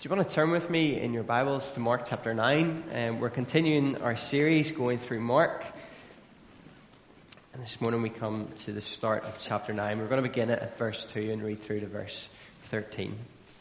Do you want to turn with me in your Bibles to Mark chapter 9? We're continuing our series going through Mark. And this morning we come to the start of chapter 9. We're going to begin it at verse 2 and read through to verse 13.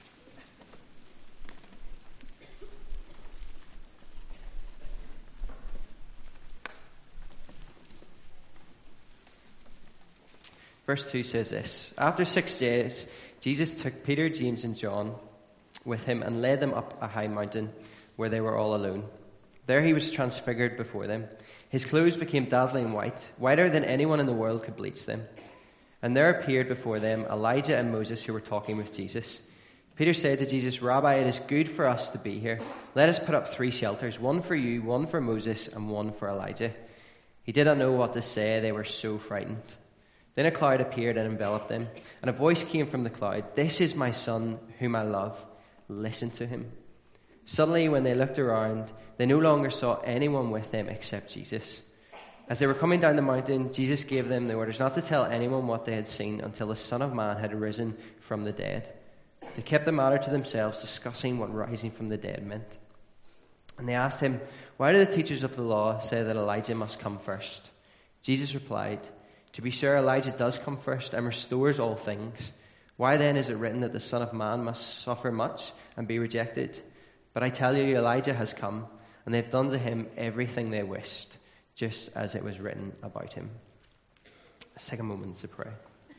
Verse 2 says this: After 6 days, Jesus took Peter, James, and John with him and led them up a high mountain where they were all alone. There he was transfigured before them. His clothes became dazzling white, whiter than anyone in the world could bleach them. And there appeared before them Elijah and Moses, who were talking with Jesus. Peter said to Jesus, "Rabbi, it is good for us to be here. Let us put up 3 shelters, one for you, one for Moses, and one for Elijah." He did not know what to say. They were so frightened. Then a cloud appeared and enveloped them, and a voice came from the cloud, "This is my son, whom I love. Listen to him." Suddenly, when they looked around, they no longer saw anyone with them except Jesus. As they were coming down the mountain, Jesus gave them the orders not to tell anyone what they had seen until the Son of Man had risen from the dead. They kept the matter to themselves, discussing what rising from the dead meant. And they asked him, "Why do the teachers of the law say that Elijah must come first?" Jesus replied, "To be sure, Elijah does come first and restores all things. Why then is it written that the Son of Man must suffer much and be rejected? But I tell you, Elijah has come, and they have done to him everything they wished, just as it was written about him." Let's take a moment to pray.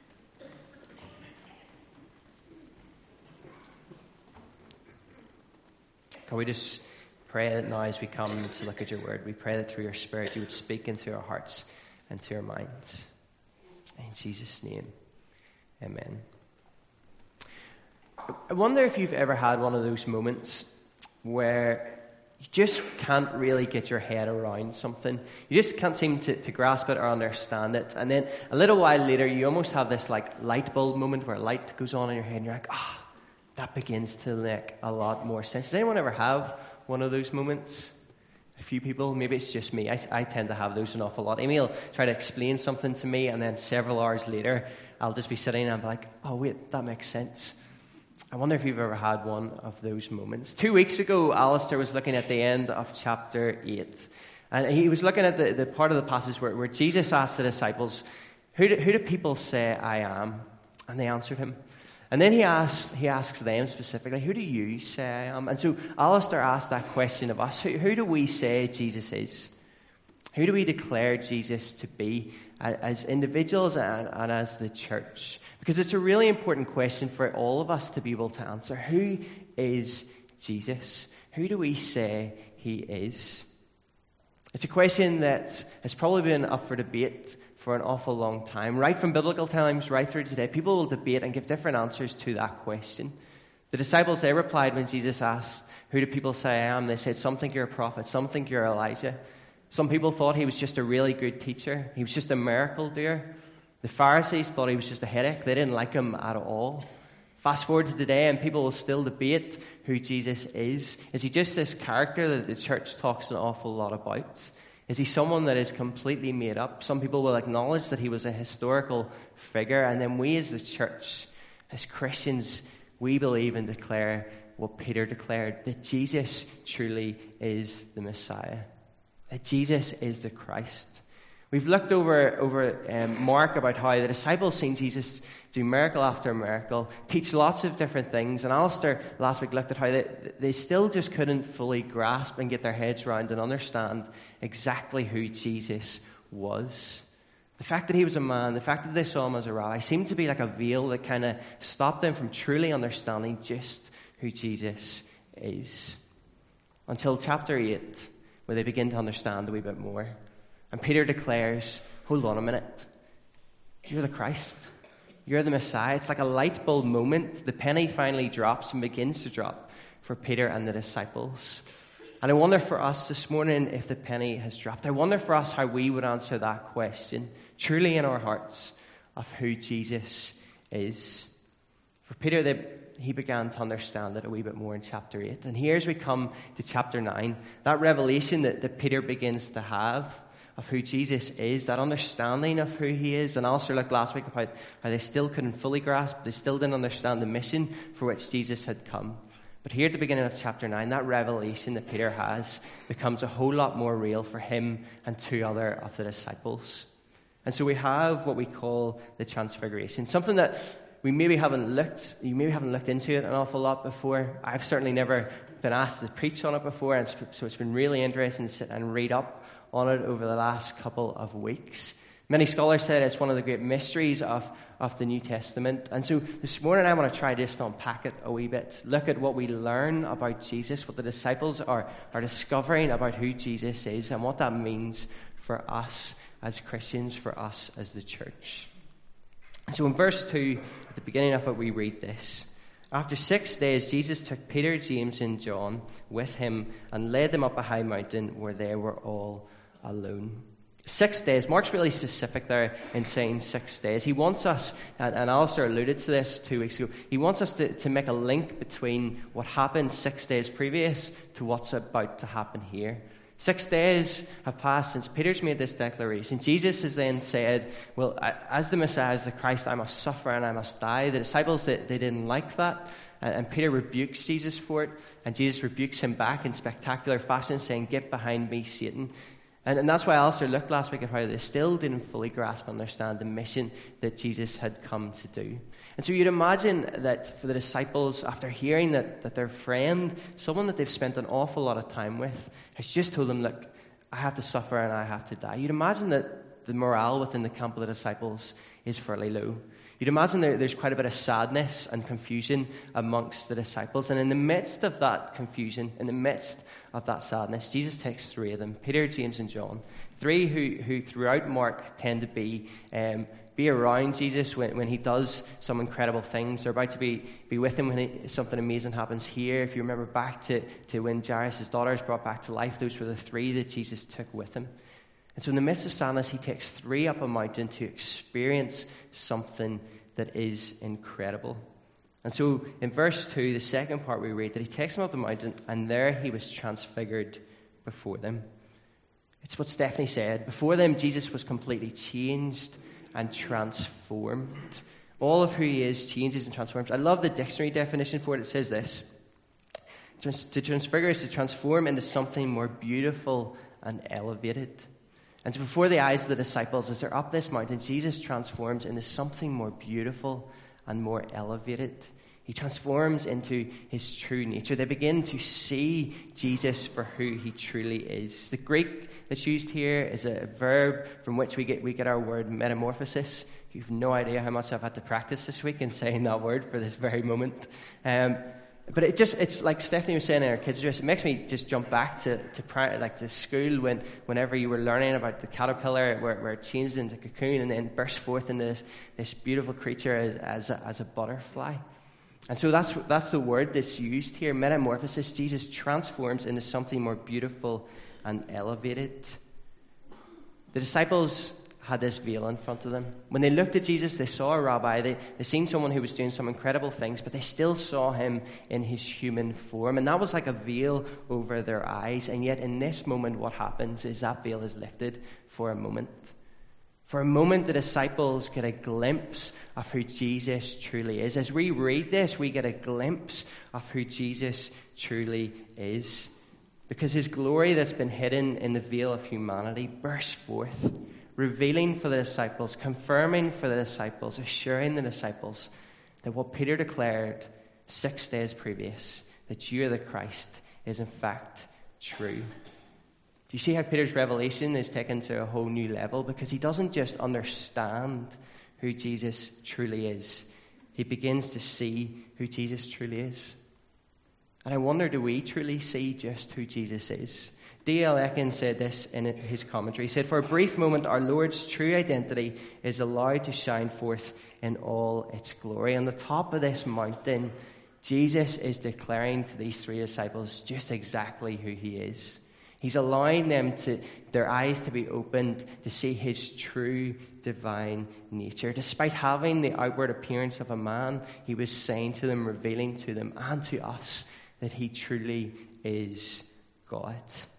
Can we just pray that now as we come to look at your word, we pray that through your Spirit you would speak into our hearts and to our minds. In Jesus' name, amen. I wonder if you've ever had one of those moments where you just can't really get your head around something. You just can't seem to grasp it or understand it. And then a little while later, you almost have this like light bulb moment where light goes on in your head and you're like, that begins to make a lot more sense. Does anyone ever have one of those moments? A few people, maybe it's just me. I tend to have those an awful lot. Amy will try to explain something to me, and then several hours later, I'll just be sitting and be like, "Oh wait, that makes sense." I wonder if you've ever had one of those moments. 2 weeks ago, Alistair was looking at the end of chapter 8. And he was looking at the part of the passage where Jesus asked the disciples, who do people say I am? And they answered him. And then he asks them specifically, "Who do you say I am?" And so Alistair asked that question of us. Who do we say Jesus is? Who do we declare Jesus to be as individuals and as the church? Because it's a really important question for all of us to be able to answer. Who is Jesus? Who do we say he is? It's a question that has probably been up for debate for an awful long time. Right from biblical times right through today, people will debate and give different answers to that question. The disciples, they replied when Jesus asked, "Who do people say I am?" They said, "Some think you're a prophet, some think you're Elijah." Some people thought he was just a really good teacher. He was just a miracle doer. The Pharisees thought he was just a headache. They didn't like him at all. Fast forward to today, and people will still debate who Jesus is. Is he just this character that the church talks an awful lot about? Is he someone that is completely made up? Some people will acknowledge that he was a historical figure, and then we as the church, as Christians, we believe and declare what Peter declared, that Jesus truly is the Messiah, that Jesus is the Christ. We've looked over Mark about how the disciples seen Jesus do miracle after miracle, teach lots of different things, and Alistair last week looked at how they still just couldn't fully grasp and get their heads around and understand exactly who Jesus was. The fact that he was a man, the fact that they saw him as a rabbi, seemed to be like a veil that kind of stopped them from truly understanding just who Jesus is. Until chapter 8, where they begin to understand a wee bit more. And Peter declares, "Hold on a minute. You're the Christ. You're the Messiah." It's like a light bulb moment. The penny finally drops and begins to drop for Peter and the disciples. And I wonder for us this morning if the penny has dropped. I wonder for us how we would answer that question, truly in our hearts, of who Jesus is. For Peter, he began to understand it a wee bit more in chapter 8. And here as we come to chapter 9, that revelation that Peter begins to have of who Jesus is, that understanding of who he is. And Alistair looked last week about how they still couldn't fully grasp, they still didn't understand the mission for which Jesus had come. But here at the beginning of chapter 9, that revelation that Peter has becomes a whole lot more real for him and two other of the disciples. And so we have what we call the Transfiguration, something that you maybe haven't looked into it an awful lot before. I've certainly never been asked to preach on it before, and so it's been really interesting to sit and read up on it over the last couple of weeks. Many scholars said it's one of the great mysteries of the New Testament. And so this morning I want to try just to unpack it a wee bit, look at what we learn about Jesus, what the disciples are discovering about who Jesus is, and what that means for us as Christians, for us as the church. So in verse 2, at the beginning of it, we read this. After 6 days, Jesus took Peter, James, and John with him and led them up a high mountain where they were all alone. 6 days. Mark's really specific there in saying 6 days. He wants us, and Alistair alluded to this 2 weeks ago, he wants us to make a link between what happened 6 days previous to what's about to happen here. 6 days have passed since Peter's made this declaration. Jesus has then said, well, as the Messiah, as the Christ, I must suffer and I must die. The disciples, they didn't like that. And Peter rebukes Jesus for it. And Jesus rebukes him back in spectacular fashion, saying, "Get behind me, Satan." And that's why Alistair looked last week at how they still didn't fully grasp and understand the mission that Jesus had come to do. And so you'd imagine that for the disciples, after hearing that their friend, someone that they've spent an awful lot of time with, has just told them, look, I have to suffer and I have to die. You'd imagine that the morale within the camp of the disciples is fairly low. You'd imagine there's quite a bit of sadness and confusion amongst the disciples. And in the midst of that confusion, in the midst of that sadness, Jesus takes 3 of them, Peter, James, and John. 3 who throughout Mark tend to be around Jesus when he does some incredible things. They're about to be with him when something amazing happens here. If you remember back to when Jairus' daughter is brought back to life, those were the 3 that Jesus took with him. And so in the midst of sadness, he takes 3 up a mountain to experience something that is incredible. And so in verse 2, the second part we read, that he takes them up the mountain, and there he was transfigured before them. It's what Stephanie said. Before them, Jesus was completely changed and transformed. All of who he is changes and transforms. I love the dictionary definition for it. It says this. To transfigure is to transform into something more beautiful and elevated. And so before the eyes of the disciples, as they're up this mountain, Jesus transforms into something more beautiful and more elevated. He transforms into his true nature. They begin to see Jesus for who he truly is. The Greek that's used here is a verb from which we get our word metamorphosis. You've no idea how much I've had to practice this week in saying that word for this very moment. But it's like Stephanie was saying in our kids' dress, it makes me just jump back to school whenever you were learning about the caterpillar where it changes into a cocoon and then bursts forth into this beautiful creature as a butterfly. And so that's the word that's used here, metamorphosis. Jesus transforms into something more beautiful and elevated. The disciples had this veil in front of them. When they looked at Jesus, they saw a rabbi. They seen someone who was doing some incredible things, but they still saw him in his human form. And that was like a veil over their eyes. And yet in this moment, what happens is that veil is lifted for a moment. For a moment, the disciples get a glimpse of who Jesus truly is. As we read this, we get a glimpse of who Jesus truly is. Because his glory that's been hidden in the veil of humanity bursts forth, revealing for the disciples, confirming for the disciples, assuring the disciples that what Peter declared 6 days previous, that you are the Christ, is in fact true. Do you see how Peter's revelation is taken to a whole new level? Because he doesn't just understand who Jesus truly is. He begins to see who Jesus truly is. And I wonder, do we truly see just who Jesus is? D.L. Ekin said this in his commentary. He said, for a brief moment, our Lord's true identity is allowed to shine forth in all its glory. On the top of this mountain, Jesus is declaring to these 3 disciples just exactly who he is. He's allowing their eyes to be opened to see his true divine nature. Despite having the outward appearance of a man, he was saying to them, revealing to them and to us, that he truly is God.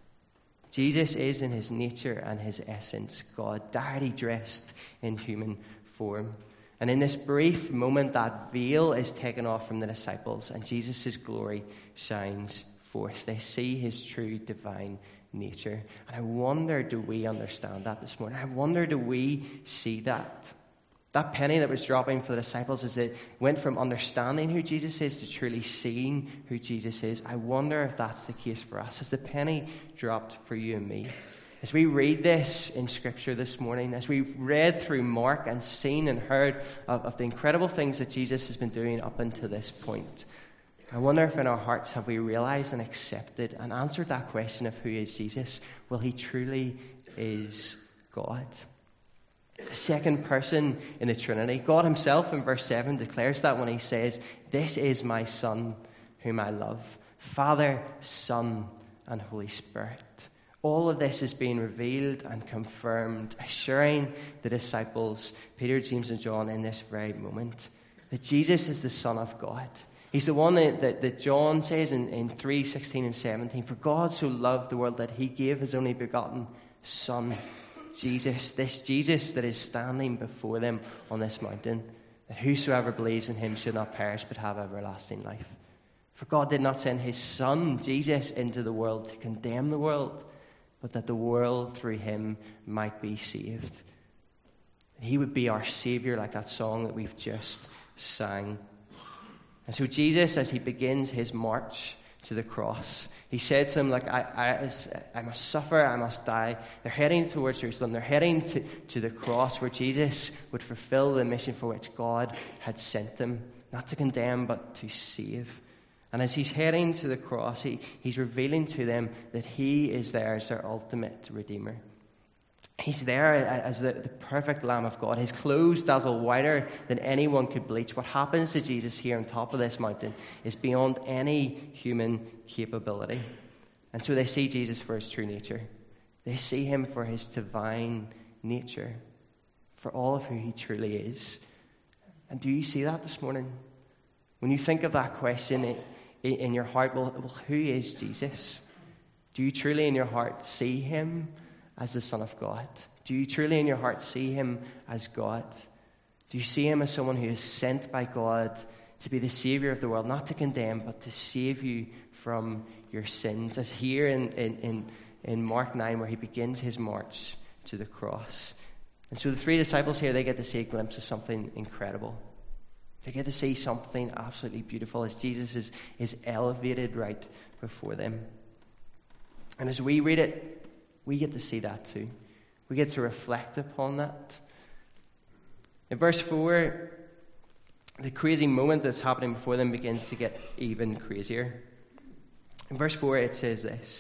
Jesus is in his nature and his essence God, deity dressed in human form. And in this brief moment, that veil is taken off from the disciples, and Jesus' glory shines forth. They see his true divine nature. And I wonder, do we understand that this morning? I wonder, do we see that? That penny that was dropping for the disciples as they went from understanding who Jesus is to truly seeing who Jesus is. I wonder if that's the case for us. Has the penny dropped for you and me? As we read this in Scripture this morning, as we've read through Mark and seen and heard of the incredible things that Jesus has been doing up until this point, I wonder if in our hearts have we realized and accepted and answered that question of who is Jesus? Well, he truly is God. The second person in the Trinity. God himself in verse 7 declares that when he says, "This is my Son whom I love." Father, Son, and Holy Spirit. All of this is being revealed and confirmed, assuring the disciples, Peter, James, and John, in this very moment, that Jesus is the Son of God. He's the one that John says in 3:16 and 17, "For God so loved the world that he gave his only begotten Son." Jesus, this Jesus that is standing before them on this mountain, that whosoever believes in him should not perish but have everlasting life. For God did not send his Son, Jesus, into the world to condemn the world, but that the world through him might be saved. He would be our Savior, like that song that we've just sang. And so Jesus, as he begins his march to the cross, he said to them, "Like I must suffer, I must die." They're heading towards Jerusalem. They're heading to the cross where Jesus would fulfill the mission for which God had sent him, not to condemn, but to save. And as he's heading to the cross, he's revealing to them that he is there as their ultimate Redeemer. He's there as the perfect Lamb of God. His clothes dazzle whiter than anyone could bleach. What happens to Jesus here on top of this mountain is beyond any human capability. And so they see Jesus for his true nature. They see him for his divine nature, for all of who he truly is. And do you see that this morning? When you think of that question in your heart, well, who is Jesus? Do you truly in your heart see him as the Son of God? Do you truly in your heart see him as God? Do you see him as someone who is sent by God to be the Savior of the world, not to condemn, but to save you from your sins? As here in Mark 9, where he begins his march to the cross. And so the three disciples here, they get to see a glimpse of something incredible. They get to see something absolutely beautiful as Jesus is elevated right before them. And as we read it, we get to see that too. We get to reflect upon that. In verse 4, the crazy moment that's happening before them begins to get even crazier. In verse 4, it says this: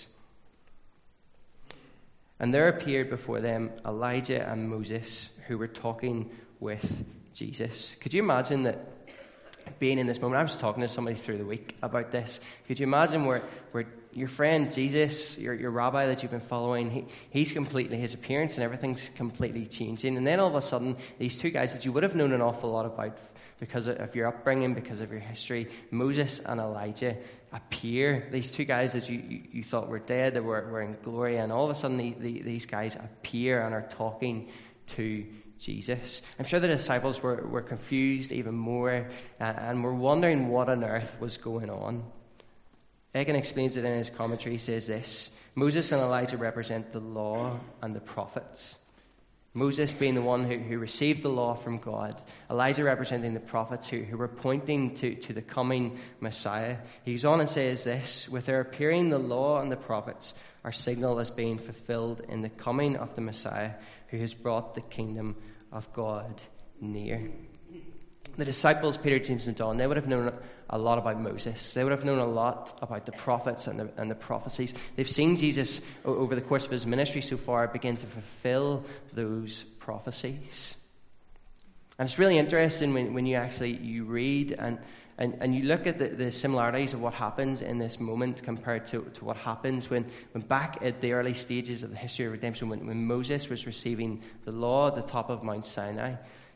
"And there appeared before them Elijah and Moses, who were talking with Jesus." Could you imagine that being in this moment? I was talking to somebody through the week about this. Could you imagine where your friend Jesus, your rabbi that you've been following, he's completely, his appearance and everything's completely changing, and then all of a sudden these two guys that you would have known an awful lot about because of your upbringing, because of your history, Moses and Elijah, appear. These two guys that you thought were dead, that were in glory, and all of a sudden these guys appear and are talking to Jesus. I'm sure the disciples were confused even more and were wondering what on earth was going on. Egan explains it in his commentary. He says this: Moses and Elijah represent the law and the prophets. Moses being the one who received the law from God. Elijah representing the prophets who were pointing to the coming Messiah. He goes on and says this: "With their appearing, the law and the prophets are signaled as being fulfilled in the coming of the Messiah, who has brought the kingdom of God near." The disciples, Peter, James, and John, they would have known a lot about Moses. They would have known a lot about the prophets and the prophecies. They've seen Jesus, over the course of his ministry so far, begin to fulfill those prophecies. And it's really interesting when you read and you look at the similarities of what happens in this moment compared to what happens when back at the early stages of the history of redemption, when Moses was receiving the law at the top of Mount Sinai.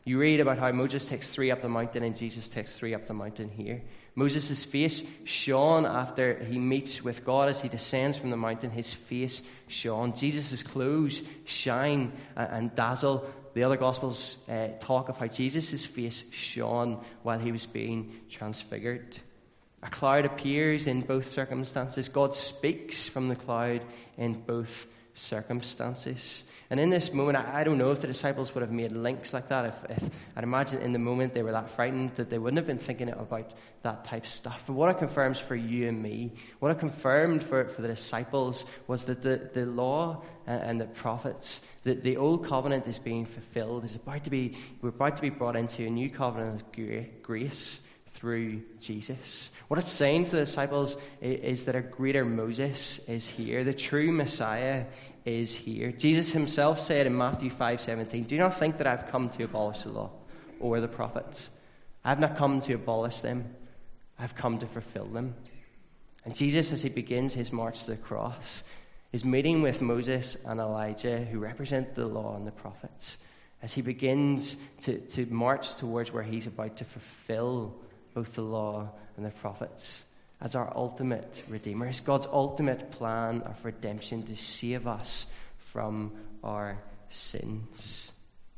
You read about how Moses takes 3 up the mountain and Jesus takes 3 up the mountain here. Moses' face shone after he meets with God as he descends from the mountain. His face shone. Jesus' clothes shine and dazzle. The other Gospels talk of how Jesus' face shone while he was being transfigured. A cloud appears in both circumstances. God speaks from the cloud in both circumstances. And in this moment, I don't know if the disciples would have made links like that. If I'd imagine in the moment they were that frightened that they wouldn't have been thinking about that type of stuff. But what it confirms for you and me, what it confirmed for the disciples was that the law and the prophets, the old covenant is being fulfilled. We're about to be brought into a new covenant of grace through Jesus. What it's saying to the disciples is that a greater Moses is here. The true Messiah is here. Jesus himself said in Matthew 5:17, "Do not think that I've come to abolish the law or the prophets. I've not come to abolish them. I've come to fulfill them." And Jesus, as he begins his march to the cross, is meeting with Moses and Elijah, who represent the law and the prophets, as he begins to march towards where he's about to fulfill both the law and the prophets as our ultimate Redeemer. It's God's ultimate plan of redemption to save us from our sins.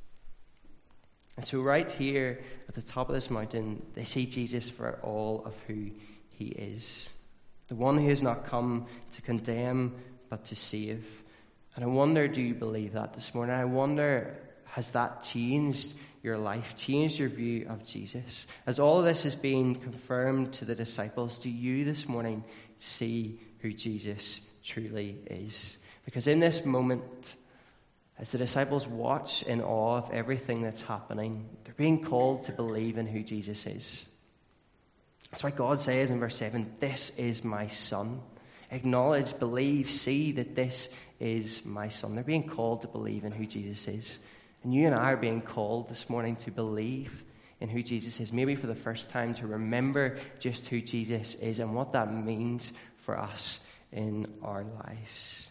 And so right here at the top of this mountain, they see Jesus for all of who he is. The one who has not come to condemn, but to save. And I wonder, do you believe that this morning? I wonder, has that changed your life, changed your view of Jesus? As all of this is being confirmed to the disciples, do you this morning see who Jesus truly is? Because in this moment, as the disciples watch in awe of everything that's happening, they're being called to believe in who Jesus is. That's why God says in verse 7, "This is my Son." Acknowledge, believe, see that this is my Son. They're being called to believe in who Jesus is. And you and I are being called this morning to believe in who Jesus is, maybe for the first time, to remember just who Jesus is and what that means for us in our lives.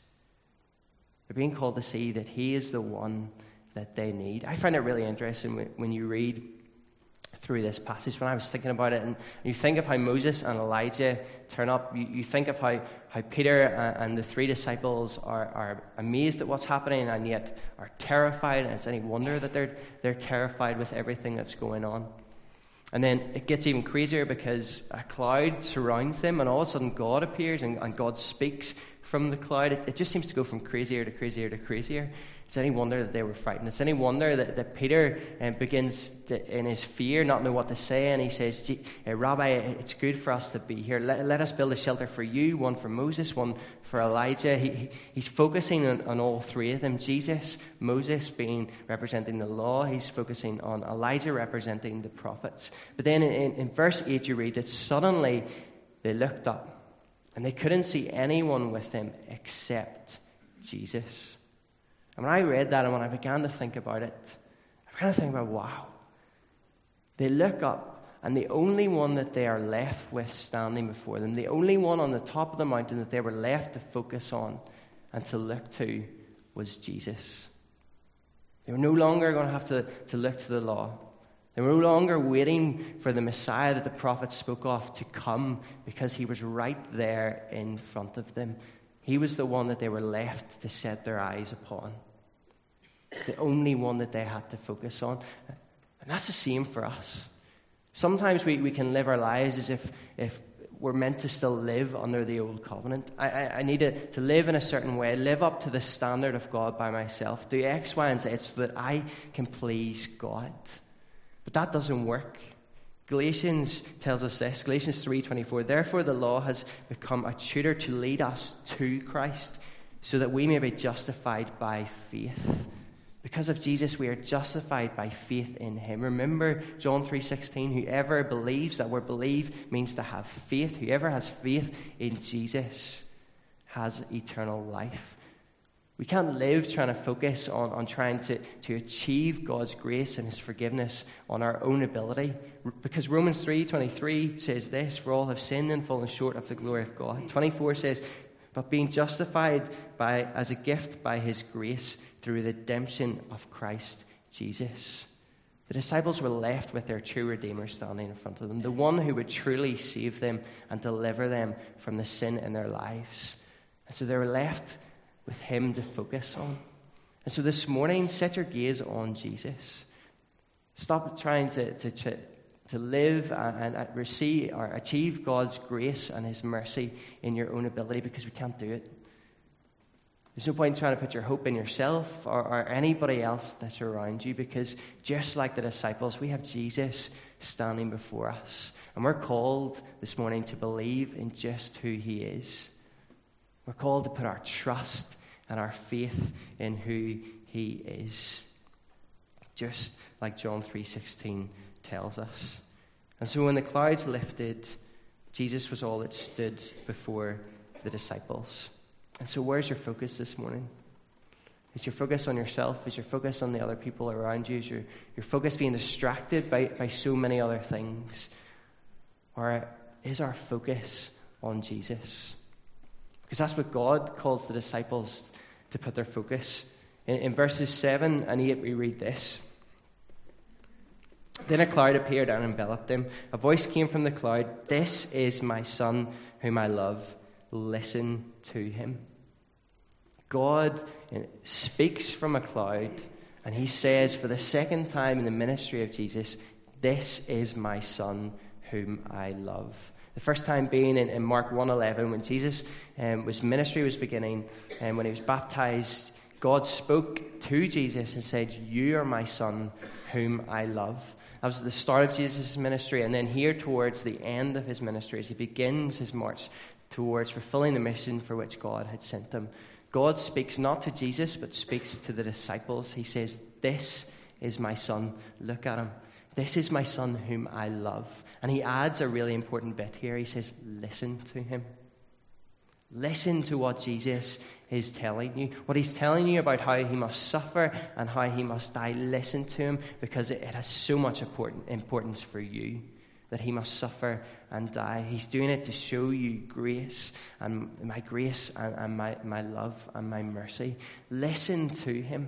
They're being called to see that he is the one that they need. I find it really interesting when you read through this passage. When I was thinking about it, and you think of how Moses and Elijah turn up, you think of how Peter and the 3 disciples are amazed at what's happening and yet are terrified, and it's any wonder that they're terrified with everything that's going on. And then it gets even crazier because a cloud surrounds them, and all of a sudden God appears and God speaks from the cloud. It just seems to go from crazier to crazier to crazier. It's any wonder that they were frightened. It's any wonder that Peter begins to, in his fear, not know what to say, and he says, "Rabbi, it's good for us to be here. Let us build a shelter for you, one for Moses, one for Elijah." He's focusing on all 3 of them. Jesus, Moses representing the law. He's focusing on Elijah representing the prophets. But then in verse 8 you read that suddenly they looked up and they couldn't see anyone with them except Jesus. And when I read that and when I began to think about it, I began to think about, wow. They look up and the only one that they are left with standing before them, the only one on the top of the mountain that they were left to focus on and to look to, was Jesus. They were no longer going to have to look to the law. They were no longer waiting for the Messiah that the prophets spoke of to come, because he was right there in front of them. He was the one that they were left to set their eyes upon. The only one that they had to focus on. And that's the same for us. Sometimes we can live our lives as if we're meant to still live under the old covenant. I need to live in a certain way, live up to the standard of God by myself, do X, Y, and Z so that I can please God. But that doesn't work. Galatians tells us this, Galatians 3:24, "Therefore the law has become a tutor to lead us to Christ, so that we may be justified by faith." Because of Jesus, we are justified by faith in him. Remember John 3:16, whoever believes, that word believe means to have faith. Whoever has faith in Jesus has eternal life. We can't live trying to focus on trying to achieve God's grace and his forgiveness on our own ability. Because Romans 3:23 says this, "For all have sinned and fallen short of the glory of God." 24 says, "But being justified as a gift by his grace through the redemption of Christ Jesus." The disciples were left with their true Redeemer standing in front of them, the one who would truly save them and deliver them from the sin in their lives. And so they were left with him to focus on. And so this morning, set your gaze on Jesus. Stop trying to live and receive or achieve God's grace and his mercy in your own ability, because we can't do it. There's no point in trying to put your hope in yourself or anybody else that's around you, because just like the disciples, we have Jesus standing before us. And we're called this morning to believe in just who he is. We're called to put our trust and our faith in who he is, just like John 3:16 tells us. And so when the clouds lifted, Jesus was all that stood before the disciples. And so where's your focus this morning? Is your focus on yourself? Is your focus on the other people around you? Is your focus being distracted by so many other things? Or is our focus on Jesus? Because that's what God calls the disciples to put their focus. In verses 7 and 8 we read this. Then a cloud appeared and enveloped them. A voice came from the cloud, "This is my Son whom I love. Listen to him." God speaks from a cloud, and he says for the second time in the ministry of Jesus, "This is my Son whom I love." The first time being in Mark 1:11, when Jesus' ministry was beginning, and when he was baptized, God spoke to Jesus and said, "You are my Son whom I love." That was the start of Jesus' ministry. And then here towards the end of his ministry, as he begins his march towards fulfilling the mission for which God had sent him, God speaks not to Jesus, but speaks to the disciples. He says, "This is my Son. Look at him. This is my Son whom I love." And he adds a really important bit here. He says, "Listen to him." Listen to what Jesus is telling you. What he's telling you about how he must suffer and how he must die. Listen to him, because it has so much importance for you that he must suffer and die. He's doing it to show you grace and my love and my mercy. Listen to him.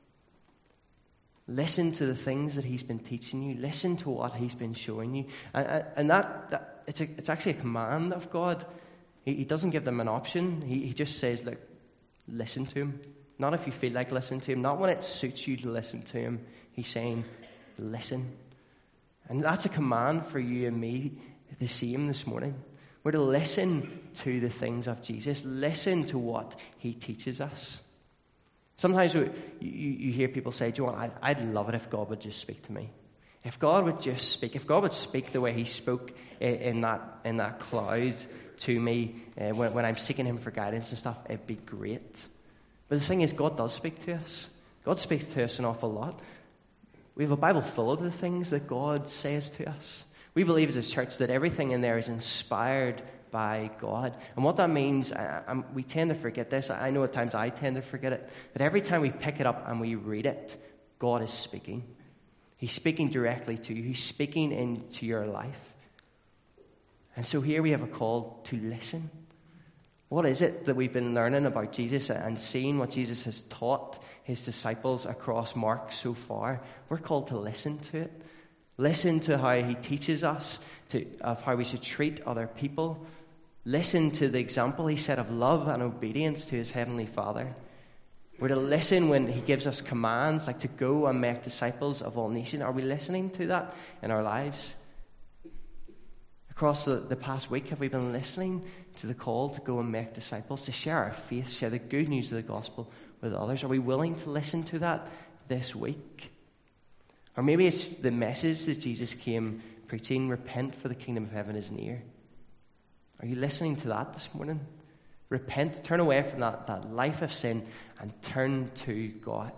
Listen to the things that he's been teaching you. Listen to what he's been showing you. And that it's actually a command of God. He doesn't give them an option. He just says, look, listen to him. Not if you feel like listening to him. Not when it suits you to listen to him. He's saying, listen. And that's a command for you and me the same this morning. We're to listen to the things of Jesus. Listen to what he teaches us. Sometimes you hear people say, "Do you know what? I'd love it if God would just speak to me. If God would just speak. If God would speak the way he spoke in that cloud to me when I'm seeking him for guidance and stuff, it'd be great." But the thing is, God does speak to us. God speaks to us an awful lot. We have a Bible full of the things that God says to us. We believe as a church that everything in there is inspired by God. And what that means, we tend to forget this. I know at times I tend to forget it. But every time we pick it up and we read it, God is speaking. He's speaking directly to you. He's speaking into your life. And so here we have a call to listen. What is it that we've been learning about Jesus and seeing what Jesus has taught his disciples across Mark so far? We're called to listen to it. Listen to how he teaches us of how we should treat other people. Listen to the example he set of love and obedience to his heavenly Father. We're to listen when he gives us commands like to go and make disciples of all nations. Are we listening to that in our lives? Across the past week, have we been listening to the call to go and make disciples, to share our faith, share the good news of the gospel with others? Are we willing to listen to that this week? Or maybe it's the message that Jesus came preaching, "Repent, for the kingdom of heaven is near." Are you listening to that this morning? Repent, turn away from that life of sin and turn to God.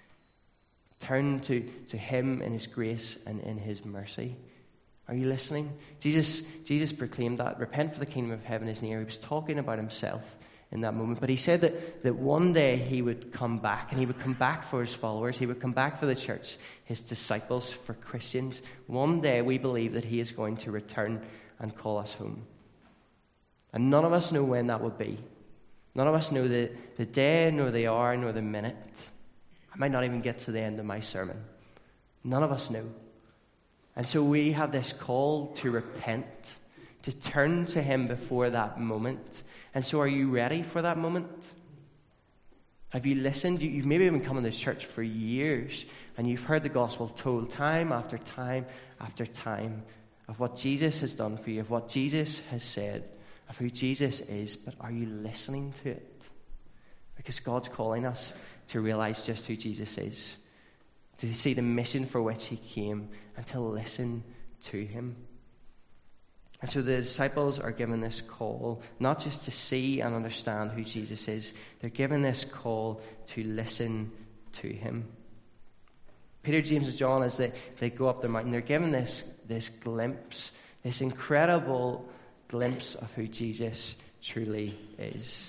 Turn to him in his grace and in his mercy. Are you listening? Jesus proclaimed that. Repent, for the kingdom of heaven is near. He was talking about himself in that moment. But he said that one day he would come back, and he would come back for his followers. He would come back for the church, his disciples, for Christians. One day we believe that he is going to return and call us home. And none of us know when that will be. None of us know the day, nor the hour, nor the minute. I might not even get to the end of my sermon. None of us know. And so we have this call to repent, to turn to him before that moment. And so are you ready for that moment? Have you listened? You've maybe been coming to church for years, and you've heard the gospel told time after time after time of what Jesus has done for you, of what Jesus has said, of who Jesus is, but are you listening to it? Because God's calling us to realize just who Jesus is, to see the mission for which he came, and to listen to him. And so the disciples are given this call, not just to see and understand who Jesus is, they're given this call to listen to him. Peter, James, and John, as they go up the mountain, they're given this glimpse, this incredible glimpse of who Jesus truly is.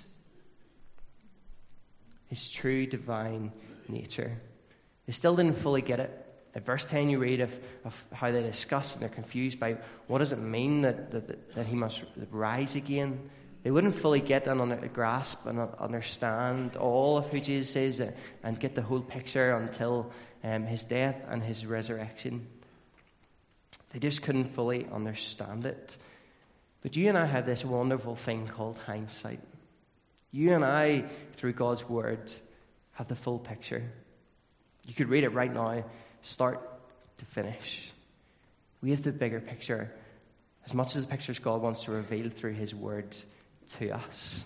His true divine nature. They still didn't fully get it. At verse 10 you read of how they discuss and they're confused by what does it mean that he must rise again. They wouldn't fully get and grasp and understand all of who Jesus is and get the whole picture until his death and his resurrection. They just couldn't fully understand it. But you and I have this wonderful thing called hindsight. You and I, through God's word, have the full picture. You could read it right now, start to finish. We have the bigger picture, as much as the pictures God wants to reveal through his word to us.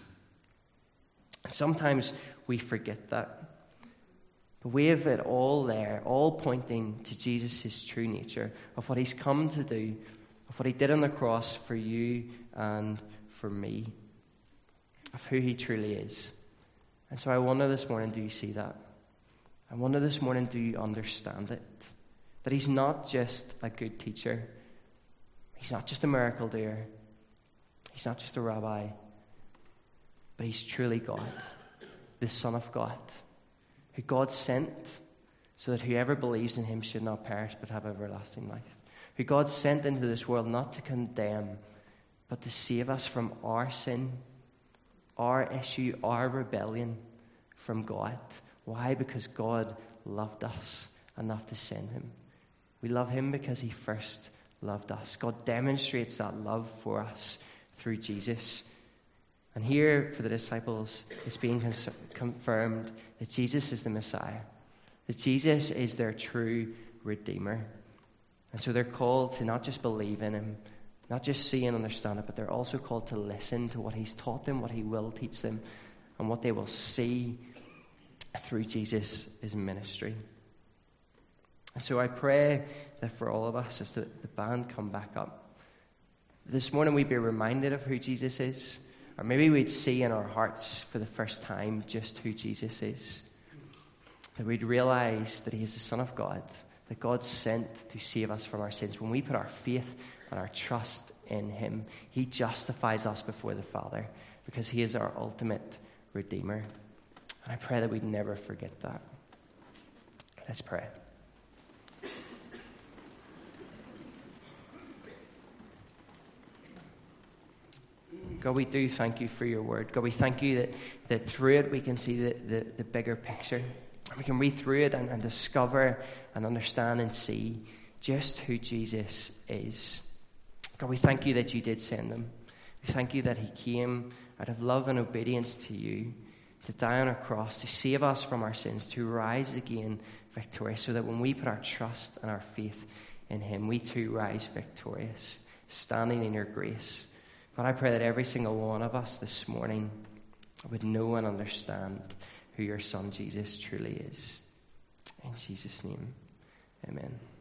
Sometimes we forget that. But we have it all there, all pointing to Jesus' true nature, of what he's come to do, of what he did on the cross for you and for me, of who he truly is. And so I wonder this morning, do you see that? I wonder this morning, do you understand it? That he's not just a good teacher. He's not just a miracle doer. He's not just a rabbi. But he's truly God, the Son of God, who God sent so that whoever believes in him should not perish but have everlasting life. Who God sent into this world not to condemn, but to save us from our sin, our issue, our rebellion from God. Why? Because God loved us enough to send him. We love him because he first loved us. God demonstrates that love for us through Jesus. And here for the disciples, it's being confirmed that Jesus is the Messiah, that Jesus is their true Redeemer. And so they're called to not just believe in him, not just see and understand it, but they're also called to listen to what he's taught them, what he will teach them, and what they will see through Jesus' ministry. And so I pray that for all of us, as the band come back up, this morning we'd be reminded of who Jesus is, or maybe we'd see in our hearts for the first time just who Jesus is. That we'd realize that he is the Son of God, that God sent to save us from our sins. When we put our faith and our trust in him, he justifies us before the Father because he is our ultimate Redeemer. And I pray that we'd never forget that. Let's pray. God, we do thank you for your word. God, we thank you that through it we can see the bigger picture. We can read through it and discover and understand and see just who Jesus is. God, we thank you that you did send him. We thank you that he came out of love and obedience to you, to die on a cross, to save us from our sins, to rise again victorious, so that when we put our trust and our faith in him, we too rise victorious, standing in your grace. God, I pray that every single one of us this morning would know and understand who your Son Jesus truly is. In Jesus' name, amen.